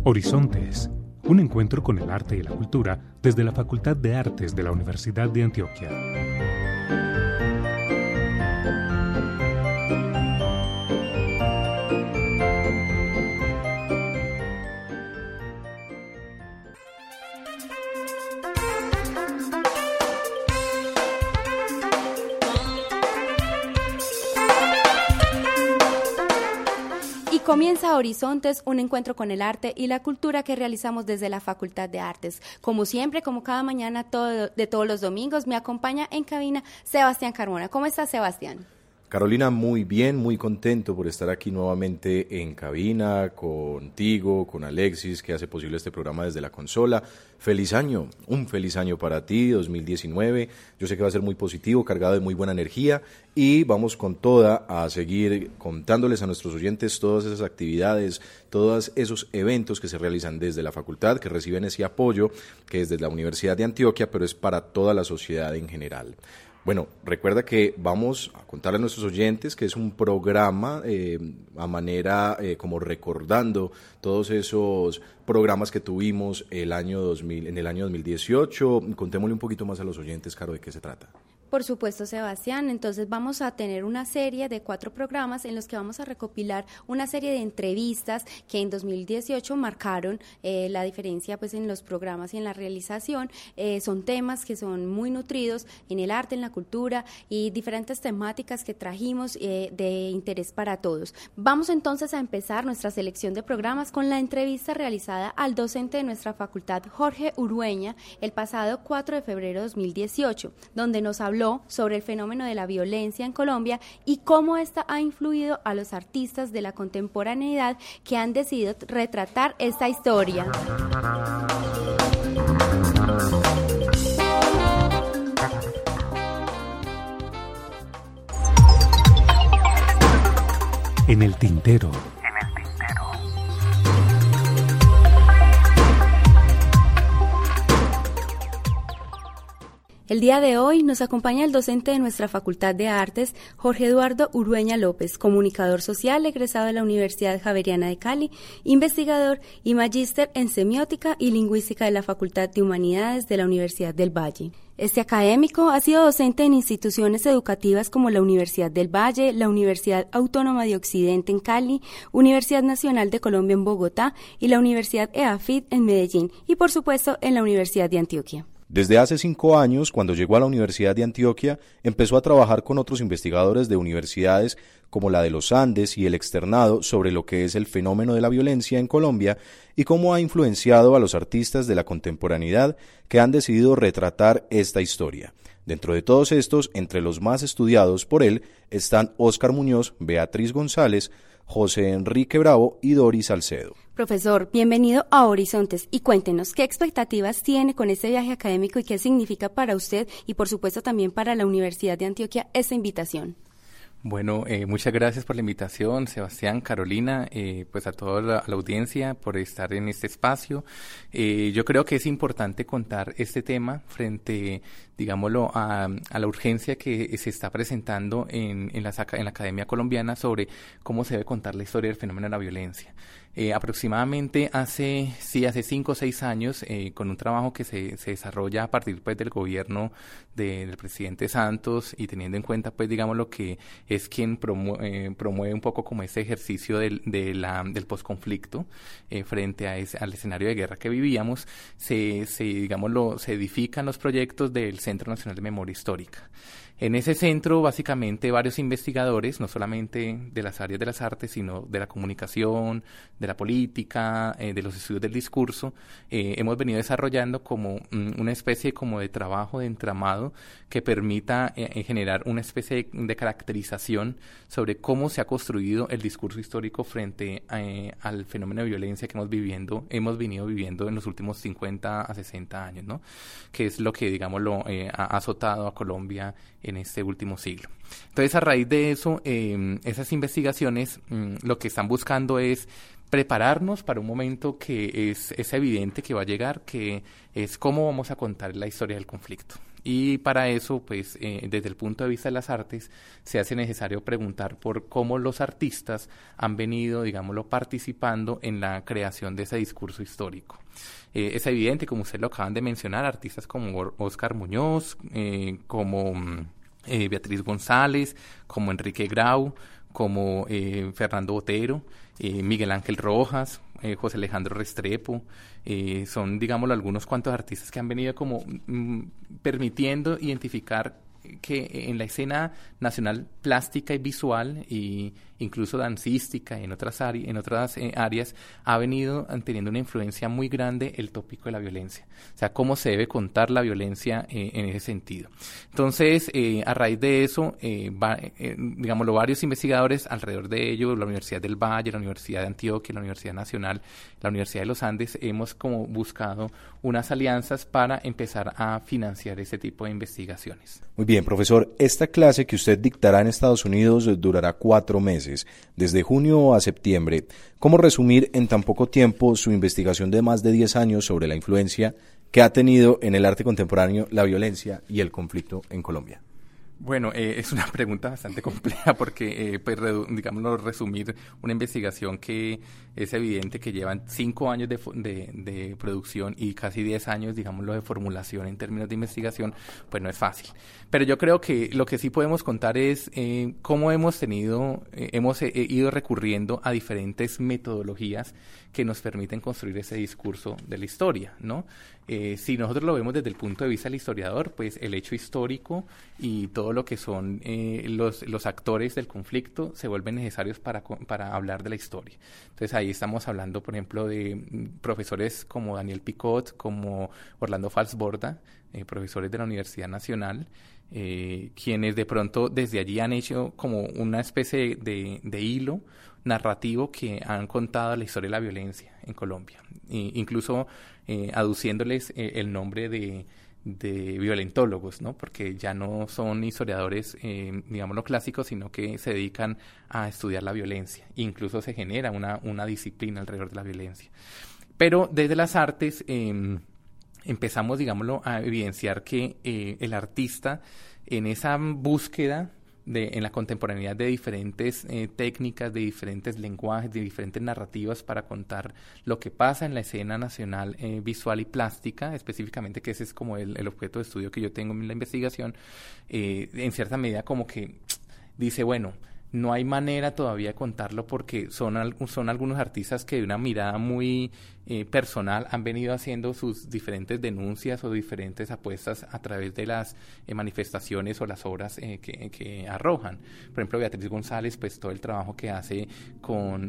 Horizontes, un encuentro con el arte y la cultura desde la Facultad de Artes de la Universidad de Antioquia. Comienza Horizontes, un encuentro con el arte y la cultura que realizamos desde la Facultad de Artes. Como siempre, como cada mañana de todos los domingos, me acompaña en cabina Sebastián Carmona. ¿Cómo estás, Sebastián? Carolina, muy bien, muy contento por estar aquí nuevamente en cabina, contigo, con Alexis, que hace posible este programa desde la consola. Feliz año, un feliz año para ti, 2019. Yo sé que va a ser muy positivo, cargado de muy buena energía y vamos con toda a seguir contándoles a nuestros oyentes todas esas actividades, todos esos eventos que se realizan desde la facultad, que reciben ese apoyo que es desde la Universidad de Antioquia, pero es para toda la sociedad en general. Bueno, recuerda que vamos a contarle a nuestros oyentes que es un programa a manera como recordando todos esos programas que tuvimos en el año 2018. Contémosle un poquito más a los oyentes, Caro, ¿de qué se trata? Por supuesto, Sebastián. Entonces vamos a tener una serie de 4 programas en los que vamos a recopilar una serie de entrevistas que en 2018 marcaron la diferencia pues en los programas y en la realización. Son temas que son muy nutridos en el arte, en la cultura y diferentes temáticas que trajimos de interés para todos. Vamos entonces a empezar nuestra selección de programas con la entrevista realizada al docente de nuestra facultad, Jorge Urueña, el pasado 4 de febrero de 2018, donde nos habló sobre el fenómeno de la violencia en Colombia y cómo esta ha influido a los artistas de la contemporaneidad que han decidido retratar esta historia. En el tintero. El día de hoy nos acompaña el docente de nuestra Facultad de Artes, Jorge Eduardo Urueña López, comunicador social egresado de la Universidad Javeriana de Cali, investigador y magíster en semiótica y lingüística de la Facultad de Humanidades de la Universidad del Valle. Este académico ha sido docente en instituciones educativas como la Universidad del Valle, la Universidad Autónoma de Occidente en Cali, Universidad Nacional de Colombia en Bogotá y la Universidad EAFIT en Medellín y, por supuesto, en la Universidad de Antioquia. Desde hace 5 años, cuando llegó a la Universidad de Antioquia, empezó a trabajar con otros investigadores de universidades como la de los Andes y el Externado sobre lo que es el fenómeno de la violencia en Colombia y cómo ha influenciado a los artistas de la contemporaneidad que han decidido retratar esta historia. Dentro de todos estos, entre los más estudiados por él, están Óscar Muñoz, Beatriz González, José Enrique Bravo y Doris Salcedo. Profesor, bienvenido a Horizontes y cuéntenos qué expectativas tiene con este viaje académico y qué significa para usted y por supuesto también para la Universidad de Antioquia esta invitación. Bueno, muchas gracias por la invitación, Sebastián, Carolina, pues a toda la audiencia por estar en este espacio. Yo creo que es importante contar este tema frente, digámoslo, a la urgencia que se está presentando en la Academia Colombiana sobre cómo se debe contar la historia del fenómeno de la violencia. Aproximadamente hace 5 o 6 años, con un trabajo que se desarrolla a partir pues del gobierno del presidente Santos y teniendo en cuenta pues digamos lo que es quien promueve un poco como ese ejercicio del posconflicto frente al escenario de guerra que vivíamos, se edifican los proyectos del Centro Nacional de Memoria Histórica. En ese centro, básicamente, varios investigadores, no solamente de las áreas de las artes, sino de la comunicación, de la política, de los estudios del discurso, hemos venido desarrollando como una especie como de trabajo de entramado que permita generar una especie de caracterización sobre cómo se ha construido el discurso histórico frente al fenómeno de violencia que hemos venido viviendo en los últimos 50 a 60 años, ¿no? Que es lo que, digámoslo, ha azotado a Colombia en este último siglo. Entonces, a raíz de eso, esas investigaciones lo que están buscando es prepararnos para un momento que es evidente que va a llegar, que es cómo vamos a contar la historia del conflicto. Y para eso, pues, desde el punto de vista de las artes, se hace necesario preguntar por cómo los artistas han venido, digámoslo, participando en la creación de ese discurso histórico. Es evidente, como ustedes lo acaban de mencionar, artistas como Óscar Muñoz, como Beatriz González, como Enrique Grau, como Fernando Botero, Miguel Ángel Rojas, José Alejandro Restrepo, son, digámoslo, algunos cuantos artistas que han venido como permitiendo identificar que en la escena nacional plástica y visual, y incluso dancística, en otras áreas, ha venido teniendo una influencia muy grande el tópico de la violencia. O sea, cómo se debe contar la violencia en ese sentido. Entonces, a raíz de eso, digámoslo, varios investigadores alrededor de ello, la Universidad del Valle, la Universidad de Antioquia, la Universidad Nacional, la Universidad de los Andes, hemos como buscado unas alianzas para empezar a financiar ese tipo de investigaciones. Muy bien, profesor. Esta clase que usted dictará en Estados Unidos durará 4 meses, desde junio a septiembre. ¿Cómo resumir en tan poco tiempo su investigación de más de 10 años sobre la influencia que ha tenido en el arte contemporáneo la violencia y el conflicto en Colombia? Bueno, es una pregunta bastante compleja porque, digámoslo, resumir una investigación que es evidente que llevan 5 años de producción y casi 10 años, digámoslo, de formulación en términos de investigación, pues no es fácil. Pero yo creo que lo que sí podemos contar es cómo hemos ido recurriendo a diferentes metodologías que nos permiten construir ese discurso de la historia, ¿no? Si nosotros lo vemos desde el punto de vista del historiador, pues el hecho histórico y todo lo que son los actores del conflicto se vuelven necesarios para hablar de la historia. Entonces ahí estamos hablando, por ejemplo, de profesores como Daniel Picot, como Orlando Falsborda, profesores de la Universidad Nacional, quienes de pronto desde allí han hecho como una especie de hilo narrativo que han contado la historia de la violencia en Colombia, incluso aduciéndoles el nombre de violentólogos, ¿no? Porque ya no son historiadores, digámoslo, clásicos, sino que se dedican a estudiar la violencia. Incluso se genera una disciplina alrededor de la violencia. Pero desde las artes empezamos, digámoslo, a evidenciar que el artista, en esa búsqueda en la contemporaneidad de diferentes técnicas, de diferentes lenguajes, de diferentes narrativas para contar lo que pasa en la escena nacional visual y plástica, específicamente, que ese es como el objeto de estudio que yo tengo en la investigación, en cierta medida como que dice, bueno, no hay manera todavía de contarlo porque son algunos artistas que de una mirada muy personal han venido haciendo sus diferentes denuncias o diferentes apuestas a través de las manifestaciones o las obras que arrojan. Por ejemplo, Beatriz González, pues todo el trabajo que hace con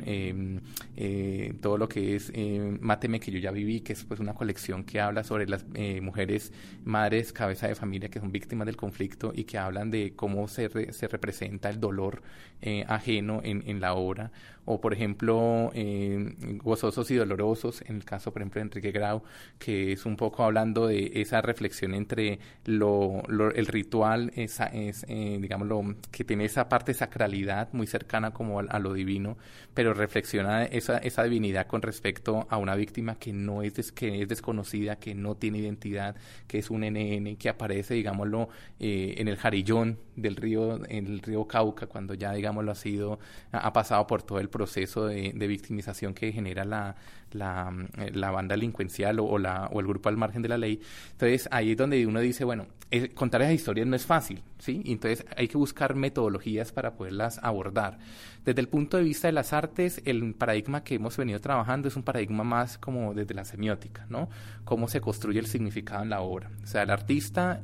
todo lo que es Máteme que yo ya viví, que es pues una colección que habla sobre las mujeres, madres, cabeza de familia que son víctimas del conflicto y que hablan de cómo se representa el dolor ajeno en la obra. O, por ejemplo, Gozosos y Dolorosos, en el caso, por ejemplo, de Enrique Grau, que es un poco hablando de esa reflexión entre el ritual, digámoslo, que tiene esa parte de sacralidad muy cercana como a lo divino, pero reflexiona esa divinidad con respecto a una víctima que es desconocida, que no tiene identidad, que es un NN, que aparece, digámoslo, en el Jarillón del río, en el río Cauca, cuando ya, digámoslo, ha pasado por todo el proceso de victimización que genera la banda delincuencial o el grupo al margen de la ley. Entonces ahí es donde uno dice, bueno, contar esas historias no es fácil, ¿sí? Y entonces hay que buscar metodologías para poderlas abordar. Desde el punto de vista de las artes, el paradigma que hemos venido trabajando es un paradigma más como desde la semiótica, ¿no? Cómo se construye el significado en la obra. O sea, el artista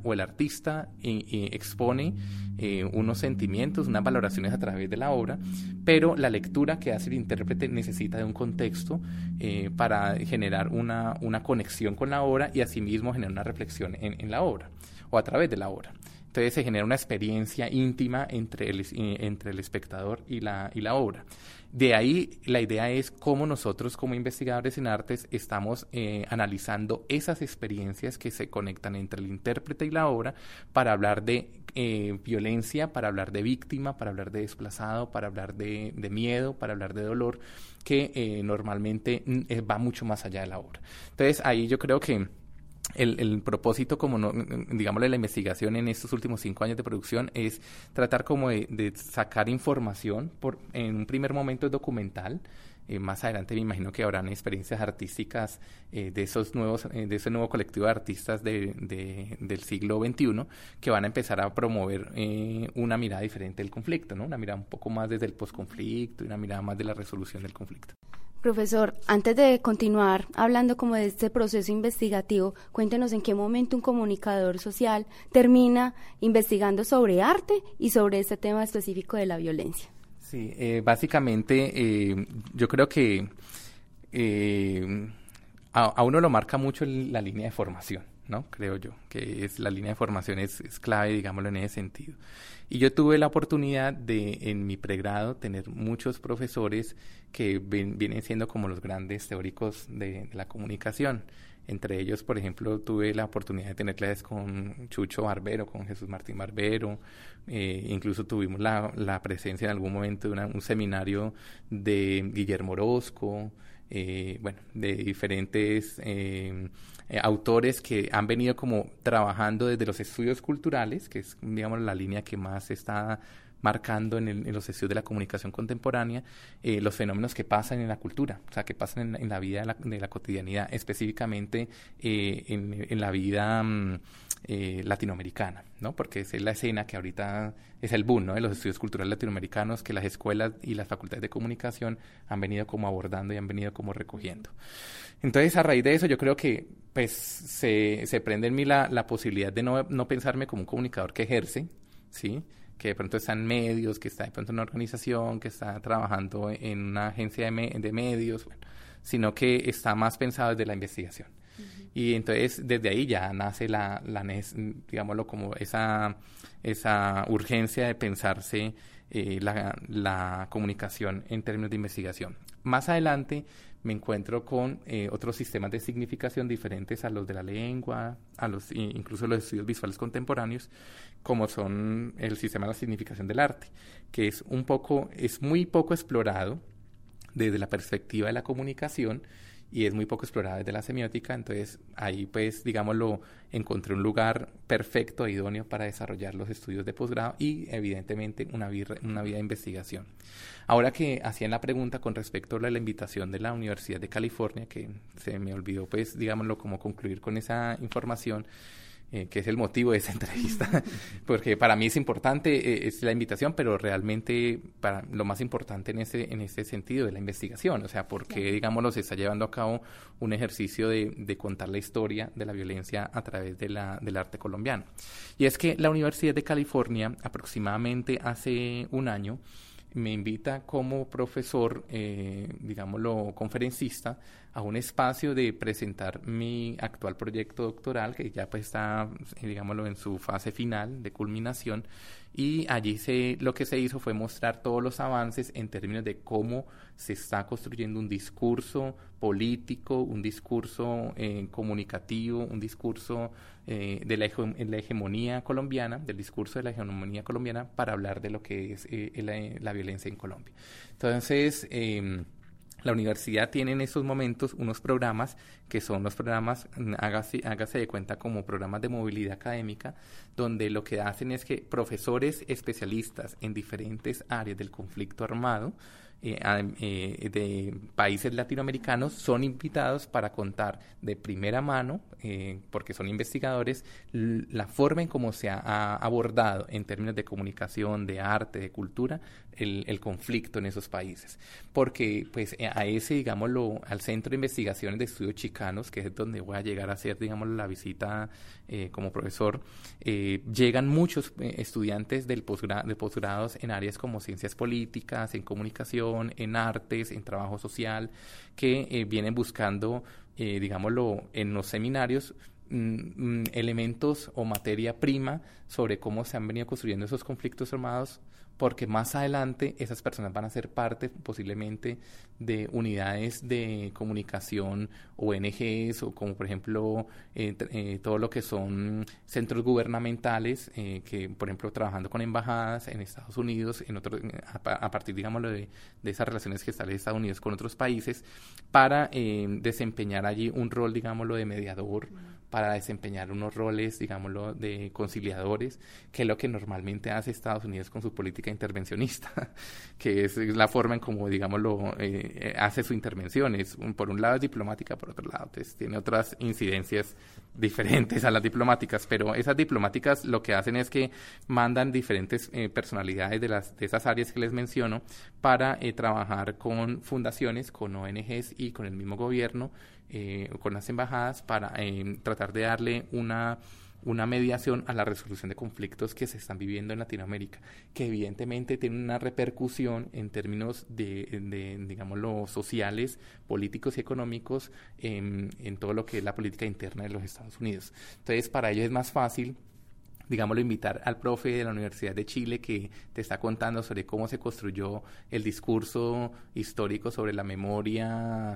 expone unos sentimientos, unas valoraciones a través de la obra, pero la lectura que hace el intérprete necesita de un contexto para generar una conexión con la obra y asimismo generar una reflexión en la obra o a través de la obra. Entonces se genera una experiencia íntima entre el espectador y la obra. De ahí la idea es cómo nosotros como investigadores en artes estamos analizando esas experiencias que se conectan entre el intérprete y la obra para hablar de violencia, para hablar de víctima, para hablar de desplazado, para hablar de miedo, para hablar de dolor, que normalmente va mucho más allá de la obra. Entonces ahí yo creo que el propósito, como no, digámosle, de la investigación en estos últimos 5 años de producción es tratar como de sacar información, en un primer momento es documental. Más adelante me imagino que habrán experiencias artísticas de ese nuevo colectivo de artistas del siglo XXI que van a empezar a promover una mirada diferente del conflicto, ¿no? Una mirada un poco más desde el posconflicto y una mirada más de la resolución del conflicto. Profesor, antes de continuar hablando como de este proceso investigativo, cuéntenos en qué momento un comunicador social termina investigando sobre arte y sobre este tema específico de la violencia. Sí, básicamente yo creo que a uno lo marca mucho la línea de formación, ¿no? Creo yo, que la línea de formación es clave, digámoslo, en ese sentido. Y yo tuve la oportunidad de, en mi pregrado, tener muchos profesores que vienen siendo como los grandes teóricos de la comunicación. Entre ellos, por ejemplo, tuve la oportunidad de tener clases con Chucho Barbero, con Jesús Martín Barbero. Incluso tuvimos la presencia en algún momento de un seminario de Guillermo Orozco, de diferentes autores que han venido como trabajando desde los estudios culturales, que es, digamos, la línea que más se está marcando en los estudios de la comunicación contemporánea, los fenómenos que pasan en la cultura, o sea, que pasan en la vida de la cotidianidad, específicamente en la vida latinoamericana, ¿no? Porque esa es la escena que ahorita es el boom, ¿no? De los estudios culturales latinoamericanos que las escuelas y las facultades de comunicación han venido como abordando y han venido como recogiendo. Entonces, a raíz de eso, yo creo que pues se prende en mí la posibilidad de no pensarme como un comunicador que ejerce, ¿sí?, que de pronto está en medios, que está de pronto en una organización, que está trabajando en una agencia de medios, sino que está más pensado desde la investigación. Uh-huh. Y entonces desde ahí ya nace digámoslo, como esa urgencia de pensarse la comunicación en términos de investigación. Más adelante me encuentro con otros sistemas de significación diferentes a los de la lengua, incluso los estudios visuales contemporáneos, como son el sistema de la significación del arte, que es muy poco explorado desde la perspectiva de la comunicación y es muy poco explorado desde la semiótica. Entonces ahí, pues, digámoslo, encontré un lugar perfecto e idóneo para desarrollar los estudios de posgrado y evidentemente una vida de investigación. Ahora que hacían la pregunta con respecto a la invitación de la Universidad de California, que se me olvidó, pues, digámoslo, como concluir con esa información, que es el motivo de esa entrevista, porque para mí es importante es la invitación, pero realmente lo más importante en ese sentido de la investigación, o sea, porque, digámoslo, se está llevando a cabo un ejercicio de contar la historia de la violencia a través del arte colombiano. Y es que la Universidad de California, aproximadamente hace un año, me invita como profesor, digámoslo, conferencista, a un espacio de presentar mi actual proyecto doctoral, que ya pues está, digámoslo, en su fase final de culminación, y allí lo que se hizo fue mostrar todos los avances en términos de cómo se está construyendo un discurso político, un discurso comunicativo, un discurso de la hegemonía colombiana, del discurso de la hegemonía colombiana para hablar de lo que es la violencia en Colombia. Entonces, la universidad tiene en estos momentos unos programas que son los programas, hágase de cuenta, como programas de movilidad académica, donde lo que hacen es que profesores especialistas en diferentes áreas del conflicto armado de países latinoamericanos son invitados para contar de primera mano, porque son investigadores, la forma en cómo se ha abordado en términos de comunicación, de arte, de cultura, el conflicto en esos países. Porque pues a ese, digámoslo, al Centro de Investigaciones de Estudios Chicanos, que es donde voy a llegar a hacer, digámoslo, la visita como profesor, llegan muchos estudiantes de posgrados en áreas como ciencias políticas, en comunicación, en artes, en trabajo social, que vienen buscando, digámoslo, en los seminarios, elementos o materia prima sobre cómo se han venido construyendo esos conflictos armados, porque más adelante esas personas van a ser parte posiblemente de unidades de comunicación, ONGs, o como por ejemplo todo lo que son centros gubernamentales, que por ejemplo trabajando con embajadas en Estados Unidos, a partir, digámoslo, de esas relaciones que establece Estados Unidos con otros países, para desempeñar allí un rol, digámoslo, de mediador, para desempeñar unos roles, digámoslo, de conciliadores, que es lo que normalmente hace Estados Unidos con su política intervencionista, que es la forma en cómo, digámoslo, hace su intervención. Por un lado es diplomática, por otro lado entonces tiene otras incidencias diferentes a las diplomáticas, pero esas diplomáticas lo que hacen es que mandan diferentes personalidades de esas áreas que les menciono para trabajar con fundaciones, con ONGs y con el mismo gobierno, con las embajadas, para tratar de darle una mediación a la resolución de conflictos que se están viviendo en Latinoamérica, que evidentemente tienen una repercusión en términos de digámoslo, sociales, políticos y económicos en todo lo que es la política interna de los Estados Unidos. Entonces, para ellos es más fácil, digámoslo, invitar al profe de la Universidad de Chile que te está contando sobre cómo se construyó el discurso histórico sobre la memoria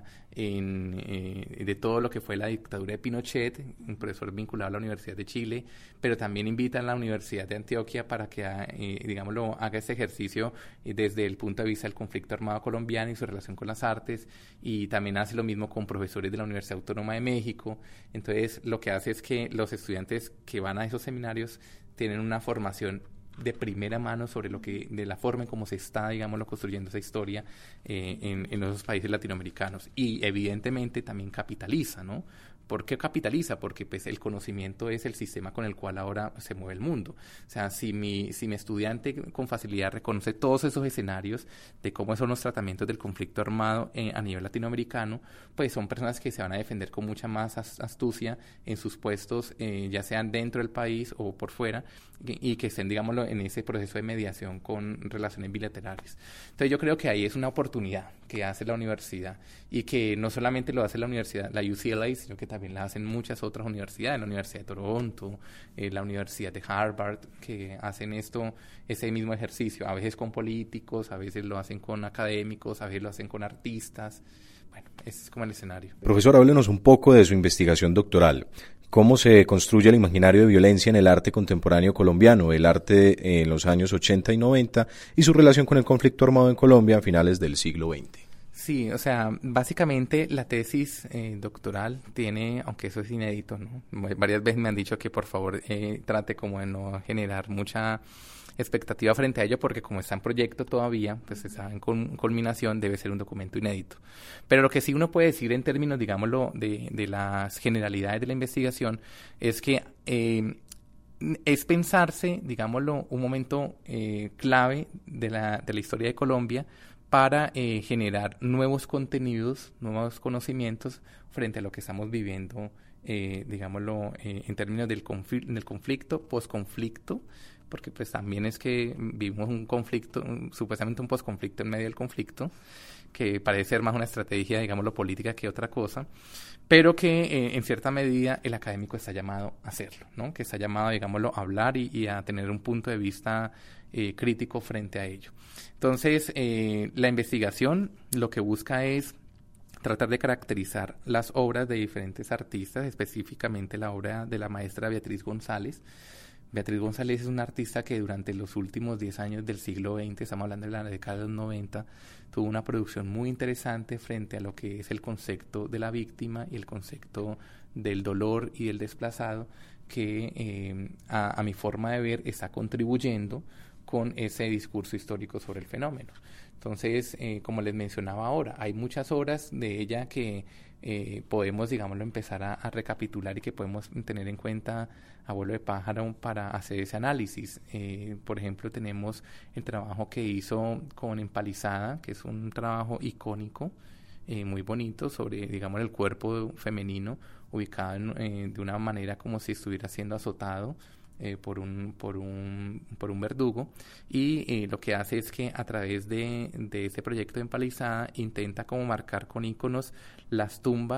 de todo lo que fue la dictadura de Pinochet, un profesor vinculado a la Universidad de Chile, pero también invitan a la Universidad de Antioquia para que, digámoslo, haga ese ejercicio desde el punto de vista del conflicto armado colombiano y su relación con las artes, y también hace lo mismo con profesores de la Universidad Autónoma de México. Entonces, lo que hace es que los estudiantes que van a esos seminarios tienen una formación de primera mano sobre de la forma en cómo se está, digámoslo, construyendo esa historia en esos países latinoamericanos. Y evidentemente también capitaliza, ¿no? ¿Por qué capitaliza? Porque pues el conocimiento es el sistema con el cual ahora se mueve el mundo. O sea, si mi estudiante con facilidad reconoce todos esos escenarios de cómo son los tratamientos del conflicto armado a nivel latinoamericano, pues son personas que se van a defender con mucha más astucia en sus puestos, ya sean dentro del país o por fuera, y que estén, digámoslo, en ese proceso de mediación con relaciones bilaterales. Entonces yo creo que ahí es una oportunidad que hace la universidad, y que no solamente lo hace la universidad, la UCLA, sino que también la hacen muchas otras universidades, la Universidad de Toronto, la Universidad de Harvard, que hacen ese mismo ejercicio, a veces con políticos, a veces lo hacen con académicos, a veces lo hacen con artistas. Bueno, ese es como el escenario. Profesor, háblenos un poco de su investigación doctoral. ¿Cómo se construye el imaginario de violencia en el arte contemporáneo colombiano, el arte en los años 80 y 90 y su relación con el conflicto armado en Colombia a finales del siglo XX? Sí, o sea, básicamente la tesis doctoral tiene, aunque eso es inédito, ¿no? Varias veces me han dicho que por favor trate como de no generar mucha expectativa frente a ello, porque como está en proyecto todavía, pues está en culminación, debe ser un documento inédito. Pero lo que sí uno puede decir en términos, digámoslo, de las generalidades de la investigación, es que es pensarse, digámoslo, un momento clave de la historia de Colombia para generar nuevos contenidos, nuevos conocimientos frente a lo que estamos viviendo, digámoslo, en términos del conflicto, posconflicto, porque pues también es que vivimos un conflicto, supuestamente un posconflicto en medio del conflicto, que parece ser más una estrategia, digámoslo, política que otra cosa, pero que en cierta medida el académico está llamado a hacerlo, ¿no? Que está llamado, digámoslo, a hablar y a tener un punto de vista crítico frente a ello. Entonces, la investigación lo que busca es tratar de caracterizar las obras de diferentes artistas, específicamente la obra de la maestra Beatriz González. Beatriz González es una artista que durante los últimos 10 años del siglo XX, estamos hablando de la década de los 90, tuvo una producción muy interesante frente a lo que es el concepto de la víctima y el concepto del dolor y del desplazado, que a mi forma de ver está contribuyendo con ese discurso histórico sobre el fenómeno. Entonces, como les mencionaba ahora, hay muchas obras de ella que podemos, digámoslo, empezar a recapitular y que podemos tener en cuenta a vuelo de pájaro para hacer ese análisis. Por ejemplo, tenemos el trabajo que hizo con Empalizada, que es un trabajo icónico, muy bonito, sobre, digamos, el cuerpo femenino ubicado de una manera como si estuviera siendo azotado por un verdugo, y lo que hace es que a través de ese proyecto de Empalizada intenta como marcar con íconos las tumbas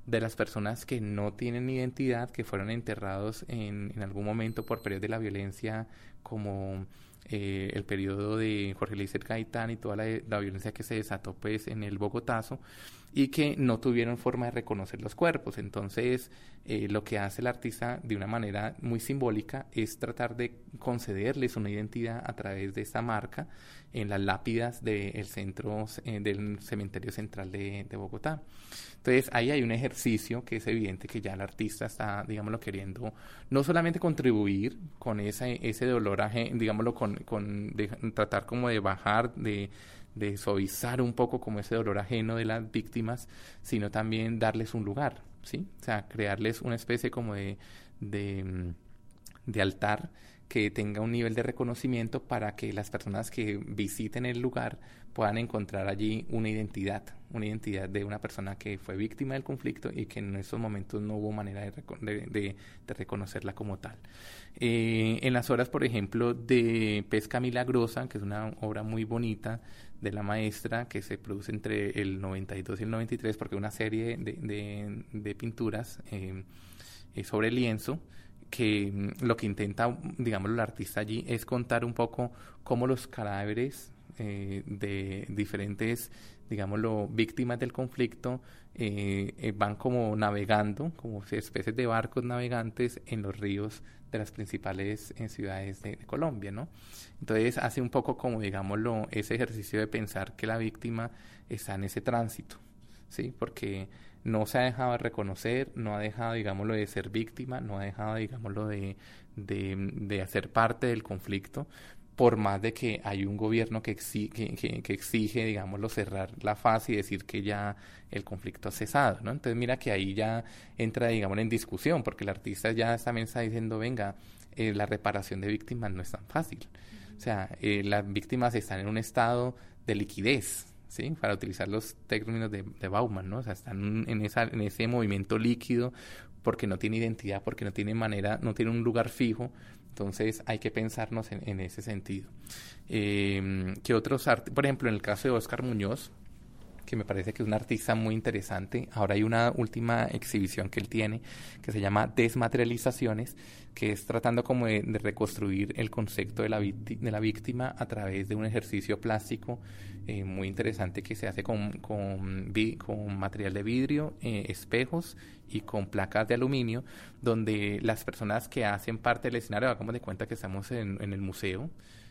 de las personas que no tienen identidad, que fueron enterrados en algún momento por periodos de la violencia, como el periodo de Jorge Eliezer Gaitán y toda la violencia que se desató pues en el Bogotazo, y que no tuvieron forma de reconocer los cuerpos. Entonces, lo que hace el artista de una manera muy simbólica es tratar de concederles una identidad a través de esta marca en las lápidas del centro del cementerio central de Bogotá. Entonces, ahí hay un ejercicio que es evidente que ya el artista está, digámoslo, queriendo no solamente contribuir con ese dolor, digámoslo, tratar como de bajar, de suavizar un poco como ese dolor ajeno de las víctimas, sino también darles un lugar, ¿sí? O sea, crearles una especie como de altar que tenga un nivel de reconocimiento para que las personas que visiten el lugar puedan encontrar allí una identidad de una persona que fue víctima del conflicto y que en esos momentos no hubo manera de reconocerla como tal. En las obras, por ejemplo, de Pesca Milagrosa, que es una obra muy bonita de la maestra, que se produce entre el 92 y el 93, porque es una serie de pinturas sobre lienzo, que lo que intenta, digamos, el artista allí es contar un poco cómo los cadáveres de diferentes, digámoslo, víctimas del conflicto van como navegando, como especies de barcos navegantes en los ríos de las principales ciudades de Colombia, ¿no? Entonces hace un poco como, digámoslo, ese ejercicio de pensar que la víctima está en ese tránsito, ¿sí? Porque no se ha dejado de reconocer, no ha dejado, digámoslo, de ser víctima, no ha dejado, digámoslo, de hacer parte del conflicto, por más de que hay un gobierno que exige, digámoslo, cerrar la faz y decir que ya el conflicto ha cesado, ¿no? Entonces mira que ahí ya entra, digamos, en discusión, porque el artista ya también está diciendo, venga, la reparación de víctimas no es tan fácil. O sea, las víctimas están en un estado de liquidez, ¿sí? Para utilizar los términos de Bauman, ¿no? O sea, están en ese movimiento líquido porque no tiene identidad, porque no tiene manera, no tiene un lugar fijo. Entonces hay que pensarnos en ese sentido. ¿Qué otros por ejemplo, en el caso de Óscar Muñoz, que me parece que es un artista muy interesante. Ahora hay una última exhibición que él tiene que se llama Desmaterializaciones, que es tratando como de reconstruir el concepto de la víctima a través de un ejercicio plástico muy interesante que se hace con material de vidrio, espejos y con placas de aluminio, donde las personas que hacen parte del escenario, hagamos de cuenta que estamos en el museo,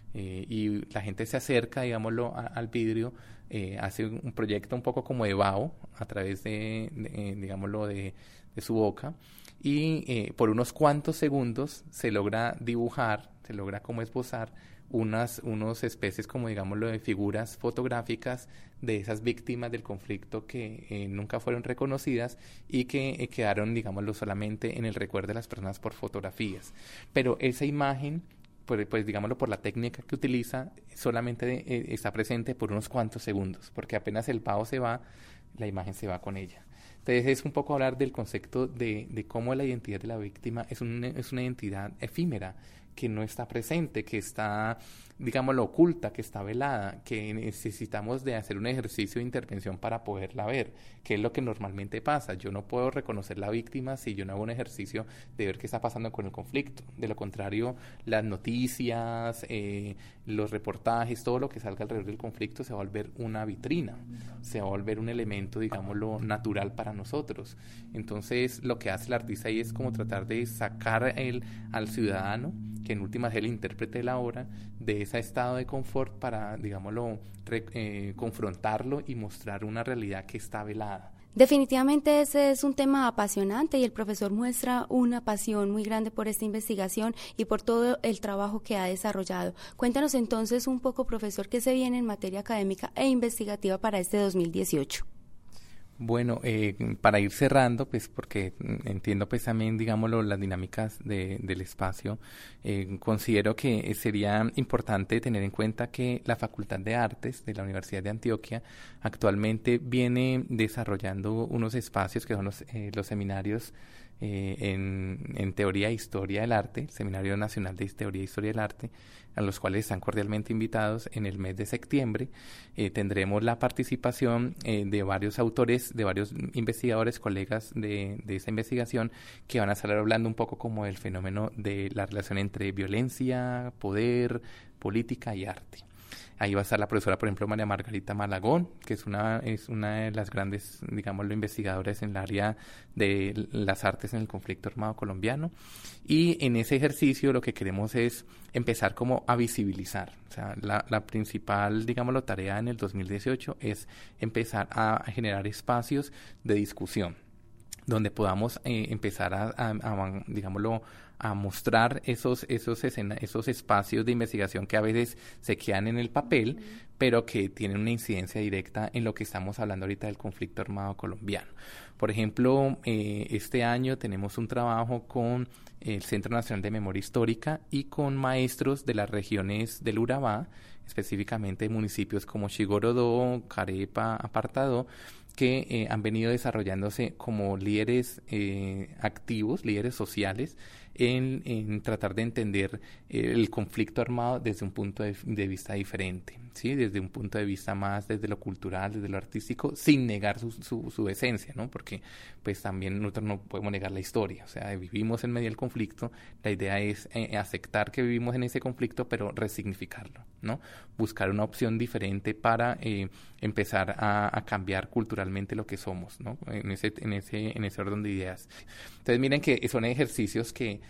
y la gente se acerca, digámoslo, al vidrio, hace un proyecto un poco como de vaho a través digámoslo, de su boca, y por unos cuantos segundos se logra dibujar, se logra como esbozar unas especies como, digámoslo, de figuras fotográficas de esas víctimas del conflicto que nunca fueron reconocidas y que quedaron, digámoslo, solamente en el recuerdo de las personas por fotografías. Pero esa imagen, pues digámoslo, por la técnica que utiliza, solamente está presente por unos cuantos segundos, porque apenas el vaho se va, la imagen se va con ella. Entonces es un poco hablar del concepto de cómo la identidad de la víctima es una identidad efímera, que no está presente, que está, digámoslo, oculta, que está velada, que necesitamos de hacer un ejercicio de intervención para poderla ver, que es lo que normalmente pasa. Yo no puedo reconocer la víctima si yo no hago un ejercicio de ver qué está pasando con el conflicto. De lo contrario, las noticias, los reportajes, todo lo que salga alrededor del conflicto se va a volver una vitrina, se va a volver un elemento, digámoslo, natural para nosotros. Entonces, lo que hace el artista ahí es como tratar de sacar al ciudadano, que en últimas es el intérprete de la obra, de ese estado de confort para, digámoslo, confrontarlo y mostrar una realidad que está velada. Definitivamente ese es un tema apasionante y el profesor muestra una pasión muy grande por esta investigación y por todo el trabajo que ha desarrollado. Cuéntanos entonces un poco, profesor, qué se viene en materia académica e investigativa para este 2018. Bueno, para ir cerrando, pues porque entiendo pues también, digámoslo, las dinámicas del espacio, considero que sería importante tener en cuenta que la Facultad de Artes de la Universidad de Antioquia actualmente viene desarrollando unos espacios que son los seminarios en Teoría e Historia del Arte, el Seminario Nacional de Teoría e Historia del Arte, a los cuales están cordialmente invitados en el mes de septiembre. Tendremos la participación de varios autores, de varios investigadores, colegas de esa investigación, que van a estar hablando un poco como del fenómeno de la relación entre violencia, poder, política y arte. Ahí va a estar la profesora, por ejemplo, María Margarita Malagón, que es una de las grandes, digámoslo, investigadoras en el área de las artes en el conflicto armado colombiano. Y en ese ejercicio lo que queremos es empezar como a visibilizar. O sea, la principal, digámoslo, tarea en el 2018 es empezar a generar espacios de discusión, donde podamos empezar a digámoslo, a mostrar esos espacios de investigación que a veces se quedan en el papel, pero que tienen una incidencia directa en lo que estamos hablando ahorita del conflicto armado colombiano. Por ejemplo, este año tenemos un trabajo con el Centro Nacional de Memoria Histórica y con maestros de las regiones del Urabá, específicamente municipios como Chigorodó, Carepa, Apartadó, que han venido desarrollándose como líderes activos, líderes sociales, en tratar de entender el conflicto armado desde un punto de vista diferente, ¿sí? Desde un punto de vista más desde lo cultural, desde lo artístico, sin negar su esencia, ¿no? Porque pues también nosotros no podemos negar la historia, o sea, vivimos en medio del conflicto, la idea es aceptar que vivimos en ese conflicto, pero resignificarlo, ¿no? Buscar una opción diferente para empezar a cambiar culturalmente lo que somos, ¿no? En ese orden de ideas. Entonces miren que son ejercicios que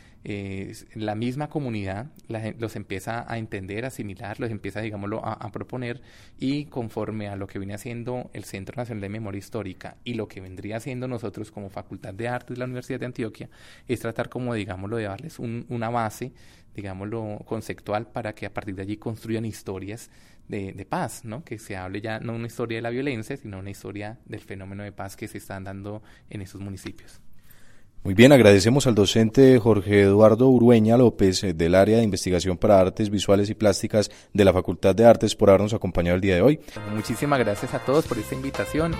la misma comunidad los empieza a entender, a asimilar, los empieza, digámoslo, a proponer, y conforme a lo que viene haciendo el Centro Nacional de Memoria Histórica y lo que vendría haciendo nosotros como Facultad de Artes de la Universidad de Antioquia, es tratar como, digámoslo, de darles una base, digámoslo, conceptual, para que a partir de allí construyan historias de paz, ¿no? Que se hable ya no una historia de la violencia, sino una historia del fenómeno de paz que se están dando en esos municipios. Muy bien, agradecemos al docente Jorge Eduardo Urueña López del área de investigación para artes visuales y plásticas de la Facultad de Artes por habernos acompañado el día de hoy. Muchísimas gracias a todos por esta invitación.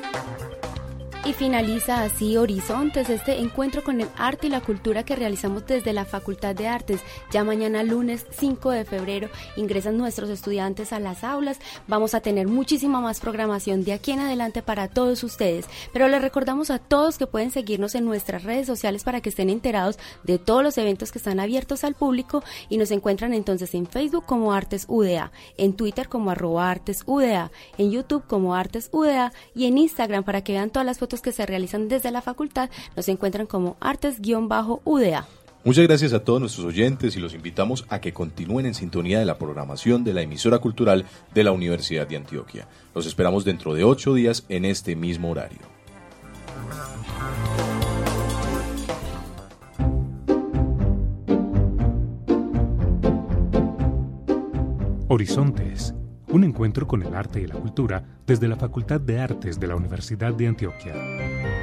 Y finaliza así Horizontes, este encuentro con el arte y la cultura que realizamos desde la Facultad de Artes. Ya mañana lunes 5 de febrero ingresan nuestros estudiantes a las aulas. Vamos a tener muchísima más programación de aquí en adelante para todos ustedes. Pero les recordamos a todos que pueden seguirnos en nuestras redes sociales para que estén enterados de todos los eventos que están abiertos al público, y nos encuentran entonces en Facebook como Artes UDA, en Twitter como @ArtesUDA, en YouTube como Artes UDA, y en Instagram, para que vean todas las fotos que se realizan desde la facultad, nos encuentran como Artes-UDA. Muchas gracias a todos nuestros oyentes y los invitamos a que continúen en sintonía de la programación de la emisora cultural de la Universidad de Antioquia. Los esperamos dentro de 8 días en este mismo horario. Horizontes, un encuentro con el arte y la cultura desde la Facultad de Artes de la Universidad de Antioquia.